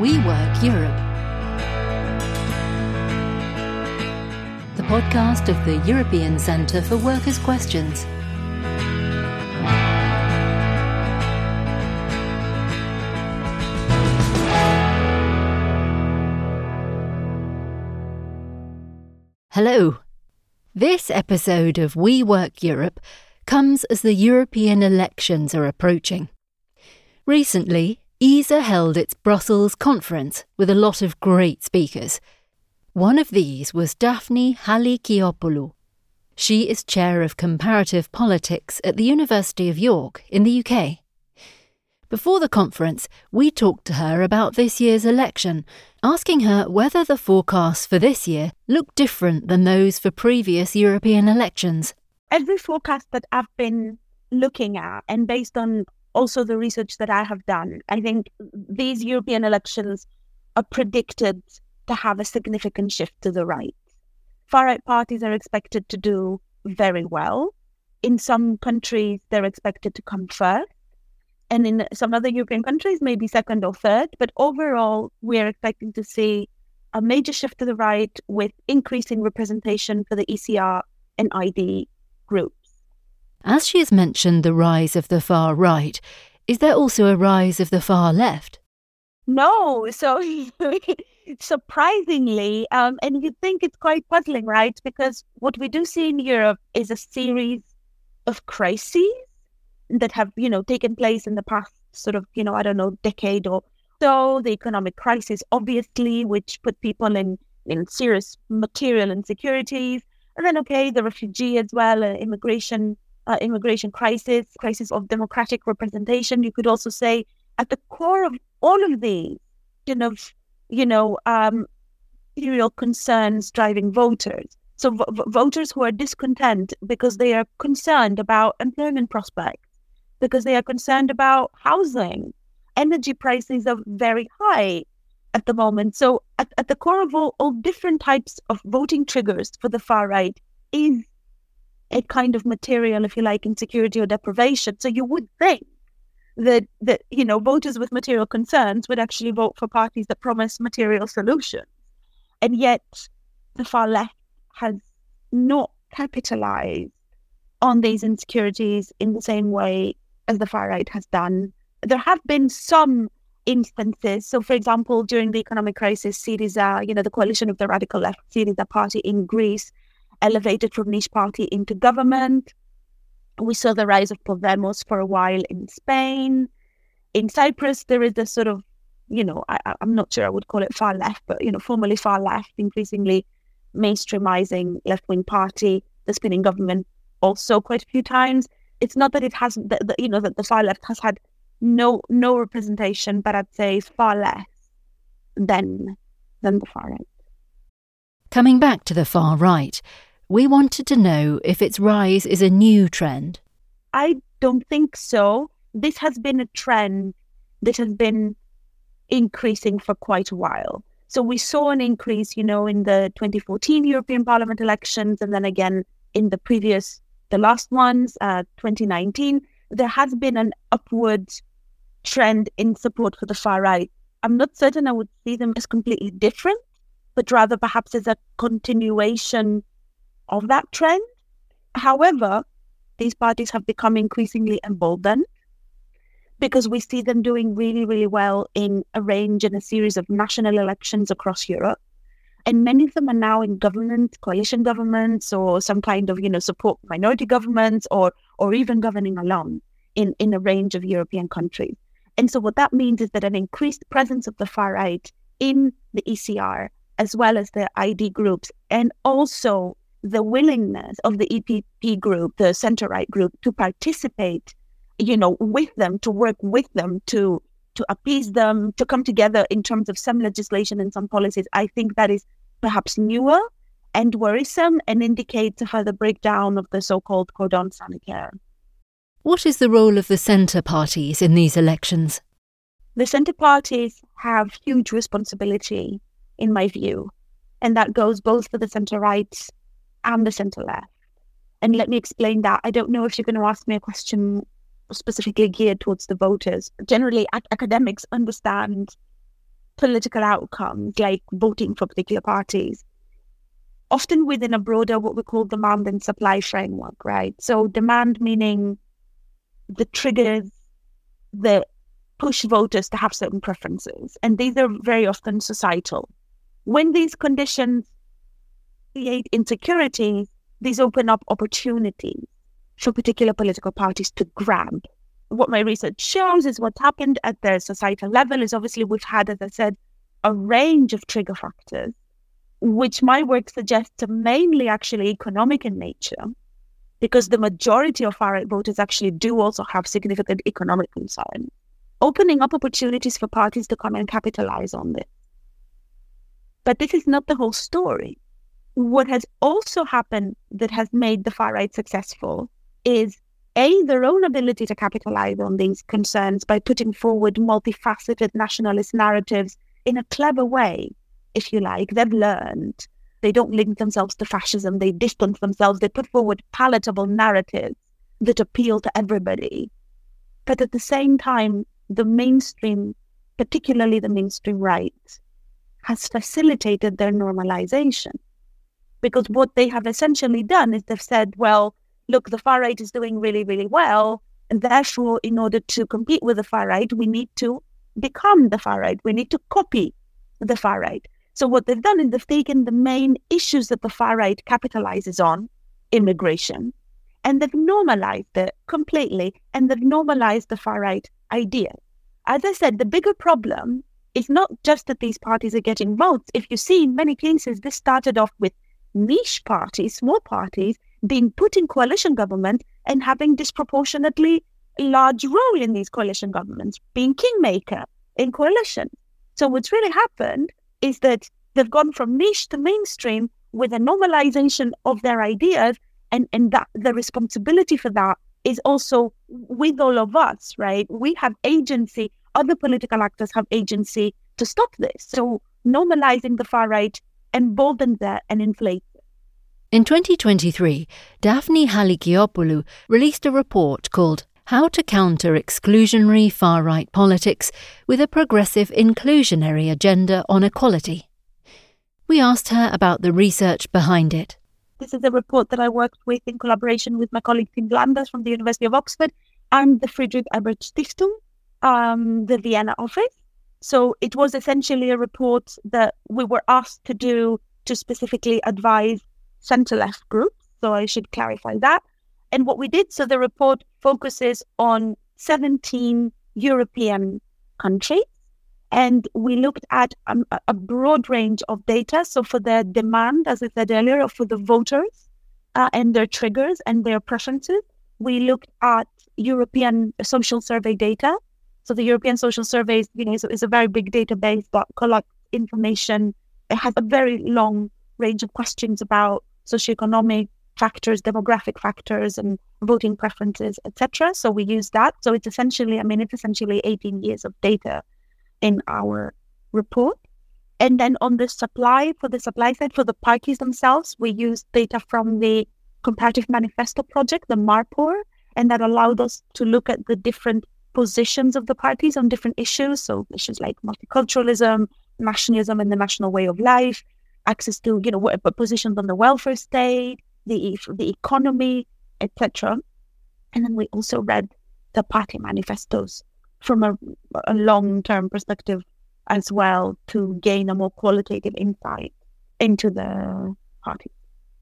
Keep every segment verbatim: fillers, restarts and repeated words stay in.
We Work Europe, the podcast of the European Centre for Workers' Questions. Hello. This episode of We Work Europe comes as the European elections are approaching. Recently, E S A held its Brussels conference with a lot of great speakers. One of these was Daphne Hallikiopoulou. She is Chair of Comparative Politics at the University of York in the U K. Before the conference, we talked to her about this year's election, asking her whether the forecasts for this year look different than those for previous European elections. Every forecast that I've been looking at, and based on also the research that I have done, I think these European elections are predicted to have a significant shift to the right. Far-right parties are expected to do very well. In some countries, they're expected to come first. And in some other European countries, maybe second or third. But overall, we're expecting to see a major shift to the right with increasing representation for the E C R and I D groups. As she has mentioned the rise of the far right, is there also a rise of the far left? No. So surprisingly, um, and you'd think it's quite puzzling, right? Because what we do see in Europe is a series of crises that have, you know, taken place in the past sort of, you know, I don't know, decade or so. The economic crisis, obviously, which put people in, in serious material insecurities. And then, okay, the refugee as well, uh, immigration, uh, immigration crisis, crisis of democratic representation. You could also say at the core of all of these, kind of, you know, um, material concerns driving voters. So v- voters who are discontent because they are concerned about employment prospects, because they are concerned about housing. Energy prices are very high at the moment. So at, at the core of all, all different types of voting triggers for the far right is a kind of material, if you like, insecurity or deprivation. So you would think that, that you know, voters with material concerns would actually vote for parties that promise material solutions. And yet the far left has not capitalized on these insecurities in the same way as the far right has done. There have been some instances. So, for example, during the economic crisis, Syriza, you know, the coalition of the radical left, Syriza party in Greece, elevated from niche party into government. We saw the rise of Podemos for a while in Spain. In Cyprus, there is this sort of, you know, I, I'm not sure I would call it far left, but, you know, formerly far left, increasingly mainstreamizing left-wing party that's been in government also quite a few times. It's not that it hasn't, the, the, you know, that the far left has had no no representation, but I'd say far less than than the far right. Coming back to the far right, we wanted to know if its rise is a new trend. I don't think so. This has been a trend that has been increasing for quite a while. So we saw an increase, you know, in the twenty fourteen European Parliament elections, and then again in the previous the last ones, uh, twenty nineteen, there has been an upward trend in support for the far right. I'm not certain I would see them as completely different, but rather perhaps as a continuation of that trend. However, these parties have become increasingly emboldened because we see them doing really, really well in a range and a series of national elections across Europe. And many of them are now in government, coalition governments, or some kind of, you know, support minority governments, or or even governing alone in, in a range of European countries. And so what that means is that an increased presence of the far right in the E C R, as well as the I D groups, and also the willingness of the E P P group, the centre-right group, to participate, you know, with them, to work with them, to to appease them, to come together in terms of some legislation and some policies. I think that is perhaps newer and worrisome and indicates a further breakdown of the so-called cordon sanitaire. What is the role of the centre parties in these elections? The centre parties have huge responsibility, in my view, and that goes both for the centre-right and the centre-left. And let me explain that. I don't know if you're going to ask me a question specifically geared towards the voters. Generally, ac- academics understand political outcomes, like voting for particular parties, often within a broader, what we call demand and supply framework, right? So demand meaning the triggers that push voters to have certain preferences. And these are very often societal. When these conditions create insecurity, these open up opportunities for particular political parties to grab. What my research shows is what's happened at the societal level is obviously we've had, as I said, a range of trigger factors, which my work suggests are mainly actually economic in nature, because the majority of far-right voters actually do also have significant economic concerns, opening up opportunities for parties to come and capitalize on this. But this is not the whole story. What has also happened that has made the far-right successful is, A, their own ability to capitalize on these concerns by putting forward multifaceted nationalist narratives in a clever way, if you like. They've learned. They don't link themselves to fascism. They distance themselves. They put forward palatable narratives that appeal to everybody. But at the same time, the mainstream, particularly the mainstream right, has facilitated their normalization. Because what they have essentially done is they've said, well, look, the far right is doing really, really well. And therefore, in order to compete with the far right, we need to become the far right. We need to copy the far right. So what they've done is they've taken the main issues that the far right capitalizes on, immigration, and they've normalized it completely, and they've normalized the far right idea. As I said, the bigger problem is not just that these parties are getting votes. If you see, in many cases, this started off with niche parties, small parties, being put in coalition government and having disproportionately large role in these coalition governments, being kingmaker in coalition. So what's really happened is that they've gone from niche to mainstream with a normalization of their ideas, and, and that the responsibility for that is also with all of us, right? We have agency, other political actors have agency to stop this. So normalizing the far right emboldens that and inflates it. In twenty twenty-three, Daphne Halikiopoulos released a report called How to Counter Exclusionary Far-Right Politics with a Progressive Inclusionary Agenda on Equality. We asked her about the research behind it. This is a report that I worked with in collaboration with my colleague Tim Blanders from the University of Oxford and the Friedrich Ebert Stiftung, um, the Vienna office. So it was essentially a report that we were asked to do to specifically advise centre-left groups. So I should clarify that. And what we did, so the report focuses on seventeen European countries, and we looked at um, a broad range of data. So for the demand, as I said earlier, for the voters uh, and their triggers and their preferences, we looked at European social survey data. So the European Social Survey, you know, is, is a very big database that collects information. It has a very long range of questions about socioeconomic factors, demographic factors, and voting preferences, et cetera. So we use that. So it's essentially, I mean, it's essentially eighteen years of data in our report. And then on the supply, for the supply side, for the parties themselves, we use data from the Comparative Manifesto Project, the MARPOR, and that allowed us to look at the different positions of the parties on different issues. So issues like multiculturalism, nationalism and the national way of life, access to, you know, positions on the welfare state, the the economy, et cetera. And then we also read the party manifestos from a, a long-term perspective as well to gain a more qualitative insight into the party.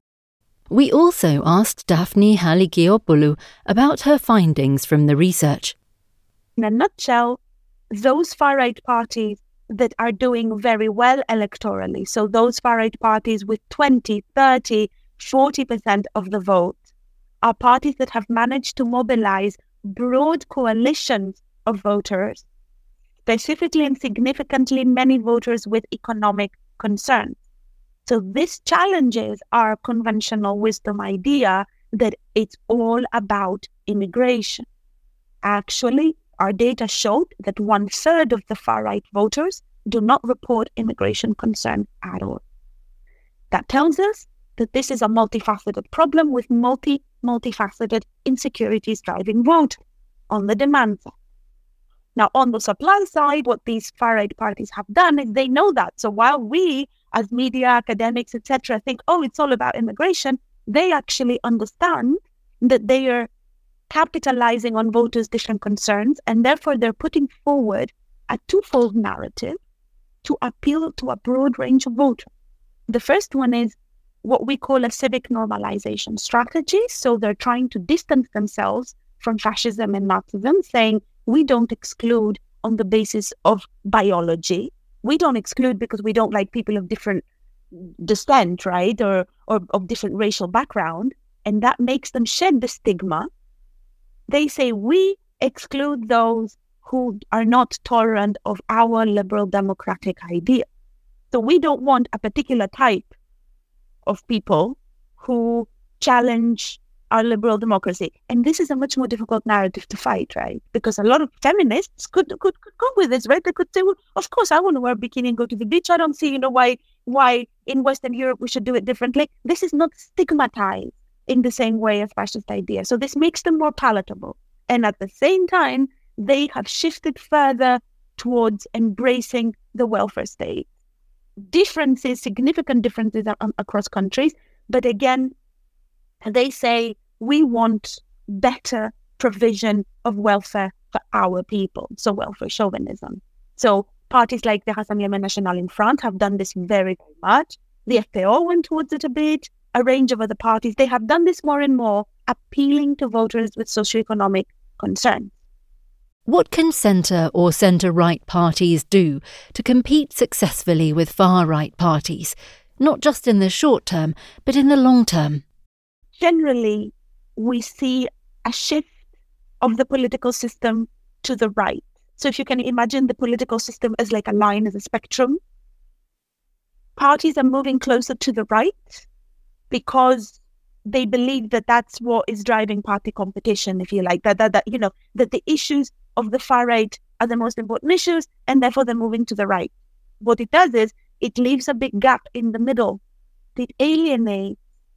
We also asked Daphne Halikiopoulos about her findings from the research. In a nutshell, those far-right parties that are doing very well electorally, so those far-right parties with twenty, thirty, forty percent of the vote, are parties that have managed to mobilize broad coalitions of voters, specifically and significantly many voters with economic concerns. So this challenges our conventional wisdom idea that it's all about immigration. Actually, our data showed that one third of the far-right voters do not report immigration concern at all. That tells us that this is a multifaceted problem with multi, multifaceted insecurities driving vote on the demand side. Now, on the supply side, what these far-right parties have done is they know that. So while we, as media, academics, et cetera, think, oh, it's all about immigration, they actually understand that they are capitalizing on voters' different concerns, and therefore they're putting forward a twofold narrative to appeal to a broad range of voters. The first one is what we call a civic normalization strategy. So they're trying to distance themselves from fascism and Nazism, saying we don't exclude on the basis of biology. We don't exclude because we don't like people of different descent, right, or, or of different racial background, and that makes them shed the stigma. They say we exclude those who are not tolerant of our liberal democratic idea. So we don't want a particular type of people who challenge our liberal democracy. And this is a much more difficult narrative to fight, right? Because a lot of feminists could could, could go with this, right? They could say, well, of course, I want to wear a bikini and go to the beach. I don't see, you know, why why in Western Europe we should do it differently. This is not stigmatized in the same way as fascist ideas. So this makes them more palatable. And at the same time, they have shifted further towards embracing the welfare state. Differences, significant differences um, across countries. But again, they say we want better provision of welfare for our people. So welfare chauvinism. So parties like the Rassemblement National in France have done this very, very much. The F P O went towards it a bit. A range of other parties, they have done this more and more, appealing to voters with socioeconomic concerns. What can centre or centre-right parties do to compete successfully with far-right parties, not just in the short term, but in the long term? Generally, we see a shift of the political system to the right. So if you can imagine the political system as like a line, as a spectrum, parties are moving closer to the right because they believe that that's what is driving party competition, if you like, that, that, that you know, that the issues of the far right are the most important issues, and therefore they're moving to the right. What it does is it leaves a big gap in the middle. It alienates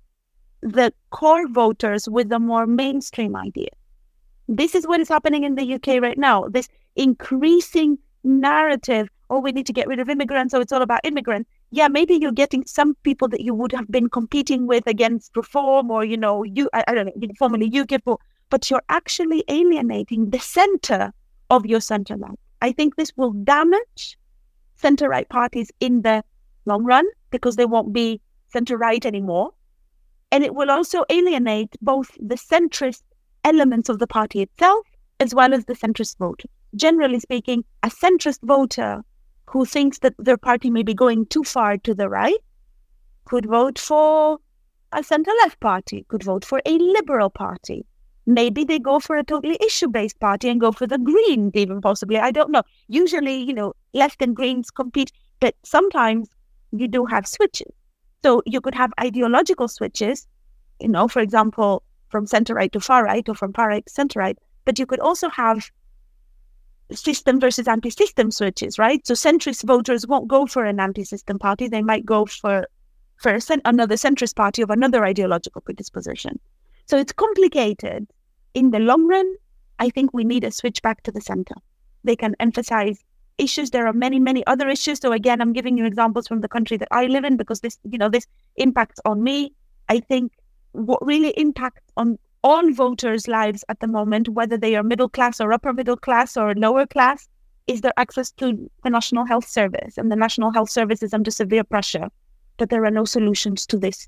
the core voters with a more mainstream idea. This is what is happening in the U K right now. This increasing narrative, oh, we need to get rid of immigrants, so it's all about immigrants. Yeah, maybe you're getting some people that you would have been competing with against reform or, you know, you I, I don't know, formerly UKIP, but you're actually alienating the center of your center-right. I think this will damage center-right parties in the long run because they won't be center-right anymore. And it will also alienate both the centrist elements of the party itself as well as the centrist voter. Generally speaking, a centrist voter who thinks that their party may be going too far to the right could vote for a center-left party, could vote for a liberal party. Maybe they go for a totally issue-based party and go for the Greens, even possibly. I don't know. Usually, you know, left and Greens compete, but sometimes you do have switches. So you could have ideological switches, you know, for example, from center-right to far-right or from far-right to center-right, but you could also have system versus anti-system switches, right? So centrist voters won't go for an anti-system party. They might go for, for another centrist party of another ideological predisposition. So it's complicated. In the long run, I think we need a switch back to the center. They can emphasize issues. There are many, many other issues. So again, I'm giving you examples from the country that I live in because this, you know, this impacts on me. I think what really impacts on all voters' lives at the moment, whether they are middle class or upper middle class or lower class, is their access to the National Health Service. And the National Health Service is under severe pressure, but there are no solutions to this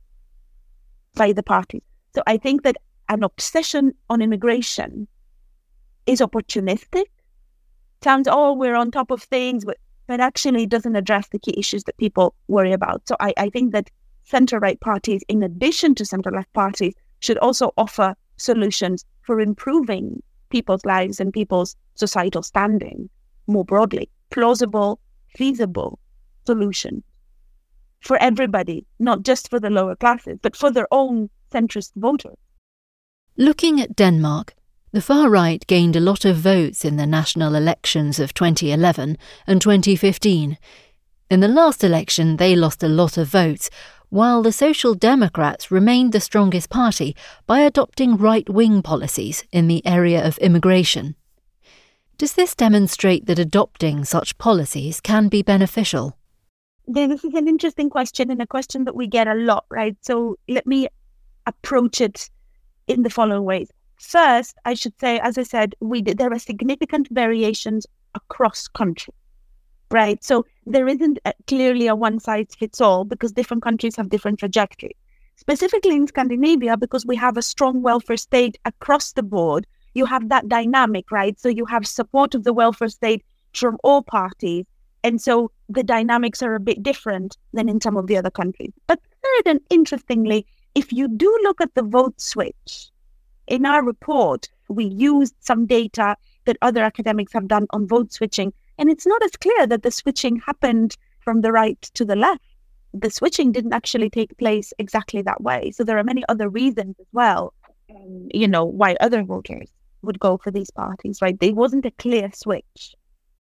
by the party. So I think that an obsession on immigration is opportunistic. Sounds, oh, we're on top of things, but, but actually doesn't address the key issues that people worry about. So I, I think that center-right parties, in addition to center-left parties, should also offer solutions for improving people's lives and people's societal standing more broadly. Plausible, feasible solutions for everybody, not just for the lower classes, but for their own centrist voters. Looking at Denmark, the far right gained a lot of votes in the national elections of twenty eleven and twenty fifteen. In the last election, they lost a lot of votes, while the Social Democrats remained the strongest party by adopting right-wing policies in the area of immigration. Does this demonstrate that adopting such policies can be beneficial? This is an interesting question and a question that we get a lot, right? So let me approach it in the following ways. First, I should say, as I said, we did, there are significant variations across countries, right? So there isn't a, clearly a one-size-fits-all because different countries have different trajectories. Specifically in Scandinavia, because we have a strong welfare state across the board, you have that dynamic, right? So you have support of the welfare state from all parties. And so the dynamics are a bit different than in some of the other countries. But third, and interestingly, if you do look at the vote switch, in our report, we used some data that other academics have done on vote switching. And it's not as clear that the switching happened from the right to the left. The switching didn't actually take place exactly that way. So there are many other reasons as well, um, you know, why other voters would go for these parties, right? There wasn't a clear switch.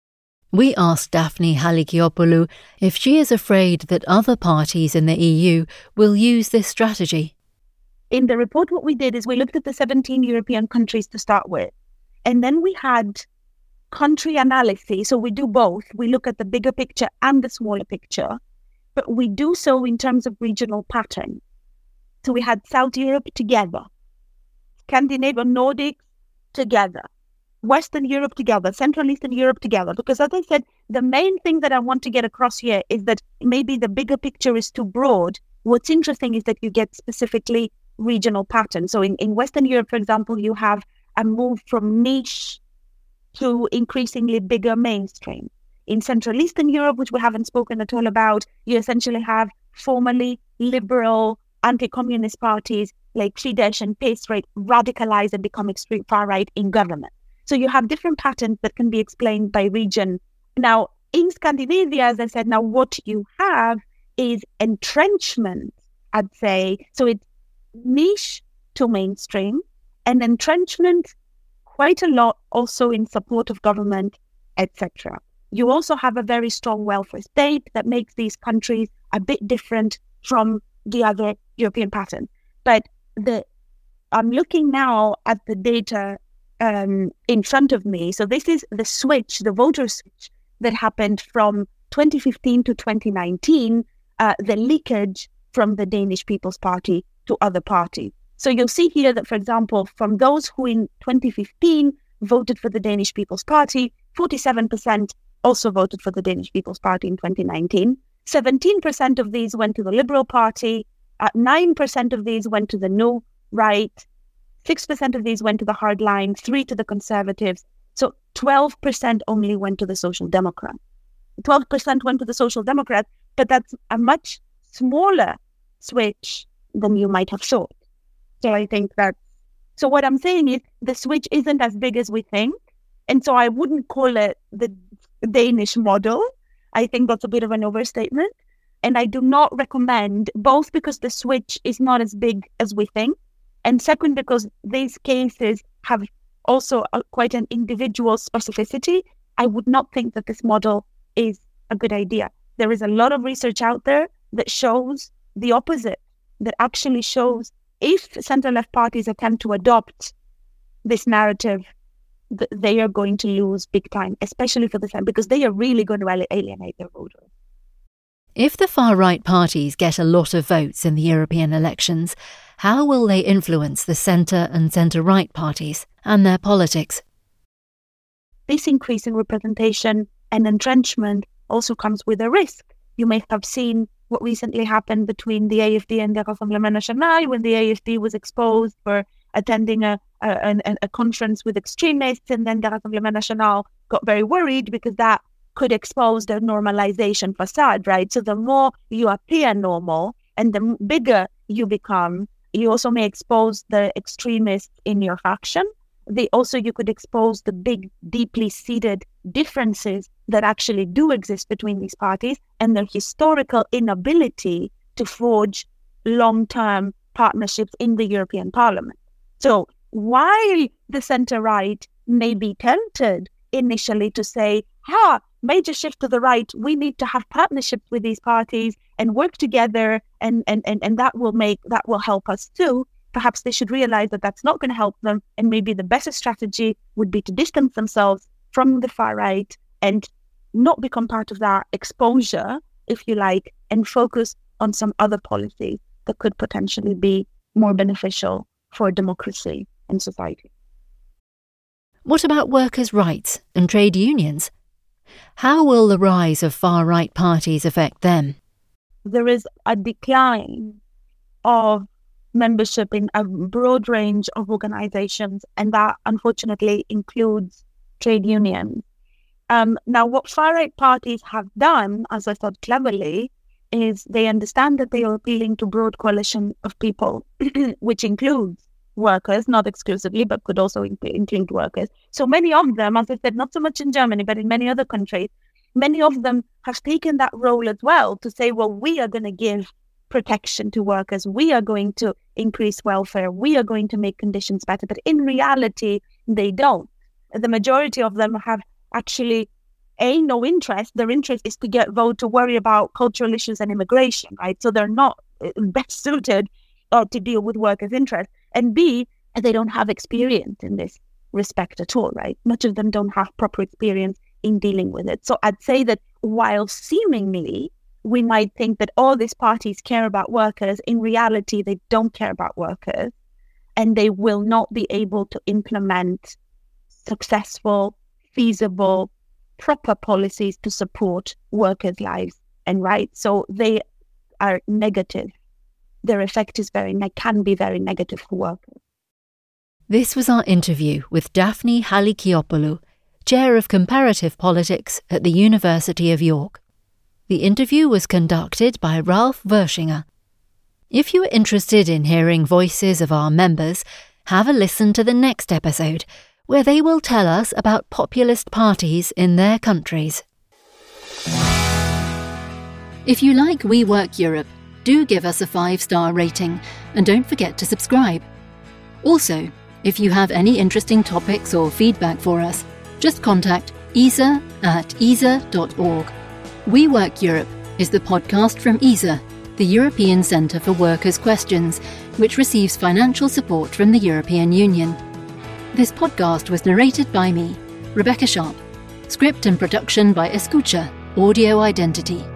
We asked Daphne Halikiopoulos if she is afraid that other parties in the E U will use this strategy. In the report, what we did is we looked at the seventeen European countries to start with, and then we had country analysis. So we do both. We look at the bigger picture and the smaller picture, but we do so in terms of regional pattern. So we had South Europe together, Scandinavia, Nordics together, Western Europe together, Central Eastern Europe together. Because as I said, the main thing that I want to get across here is that maybe the bigger picture is too broad. What's interesting is that you get specifically regional patterns. So in, in Western Europe, for example, you have a move from niche to increasingly bigger mainstream. In Central Eastern Europe, which we haven't spoken at all about, you essentially have formerly liberal anti-communist parties like Fidesz and PiS, right, radicalize and become extreme far-right in government. So you have different patterns that can be explained by region. Now, in Scandinavia, as I said, now what you have is entrenchment, I'd say. So it's niche to mainstream, and entrenchment quite a lot also in support of government, et cetera. You also have a very strong welfare state that makes these countries a bit different from the other European pattern. But the I'm looking now at the data um, in front of me. So this is the switch, the voter switch that happened from twenty fifteen to twenty nineteen, uh, the leakage from the Danish People's Party to other parties. So you'll see here that, for example, from those who in twenty fifteen voted for the Danish People's Party, forty-seven percent also voted for the Danish People's Party in twenty nineteen. seventeen percent of these went to the Liberal Party, uh, nine percent of these went to the New Right, six percent of these went to the Hardline, three to the Conservatives. So twelve percent only went to the Social Democrat. twelve percent went to the Social Democrat, but that's a much smaller switch than you might have thought. So I think that, so what I'm saying is the switch isn't as big as we think. And so I wouldn't call it the Danish model. I think that's a bit of an overstatement. And I do not recommend, both because the switch is not as big as we think, and second, because these cases have also a, quite an individual specificity. I would not think that this model is a good idea. There is a lot of research out there that shows the opposite, that actually shows if center-left parties attempt to adopt this narrative, th- they are going to lose big time, especially for the center, because they are really going to alienate their voters. If the far-right parties get a lot of votes in the European elections, how will they influence the centre and centre-right parties and their politics? This increase in representation and entrenchment also comes with a risk. You may have seen what recently happened between the A F D and the Rassemblement National when the A F D was exposed for attending a, a, a, a conference with extremists, and then the Rassemblement National got very worried because that could expose the normalization facade, right? So the more you appear normal and the bigger you become, you also may expose the extremists in your faction. They also, you could expose the big, deeply seated differences that actually do exist between these parties and their historical inability to forge long-term partnerships in the European Parliament. So while the center-right may be tempted initially to say, ha, major shift to the right, we need to have partnerships with these parties and work together, and, and, and, and that will make, that will help us too. Perhaps they should realize that that's not going to help them, and maybe the better strategy would be to distance themselves from the far right and not become part of that exposure, if you like, and focus on some other policies that could potentially be more beneficial for democracy and society. What about workers' rights and trade unions? How will the rise of far-right parties affect them? There is a decline of membership in a broad range of organizations, and that unfortunately includes trade unions. Um, now, what far-right parties have done, as I thought cleverly, is they understand that they are appealing to broad coalition of people, which includes workers, not exclusively, but could also include workers. So many of them, as I said, not so much in Germany, but in many other countries, many of them have taken that role as well to say, well, we are going to give protection to workers. We are going to increase welfare. We are going to make conditions better. But in reality, they don't. The majority of them have actually, A, no interest. Their interest is to get vote, to worry about cultural issues and immigration, right? So they're not best suited uh, to deal with workers' interests. And B, they don't have experience in this respect at all, right? Much of them don't have proper experience in dealing with it. So I'd say that while seemingly we might think that all these parties care about workers, in reality, they don't care about workers, and they will not be able to implement successful, feasible, proper policies to support workers' lives and rights. So they are negative. Their effect is very can be very negative for workers. This was our interview with Daphne Halykiopoulou, Chair of Comparative Politics at the University of York. The interview was conducted by Ralph Verschinger. If you are interested in hearing voices of our members, have a listen to the next episode, where they will tell us about populist parties in their countries. If you like We Work Europe, do give us a five-star rating and don't forget to subscribe. Also, if you have any interesting topics or feedback for us, just contact E S A at E S A dot org. We Work Europe is the podcast from E S A, the European Centre for Workers' Questions, which receives financial support from the European Union. This podcast was narrated by me, Rebecca Sharp. Script and production by Escucha, Audio Identity.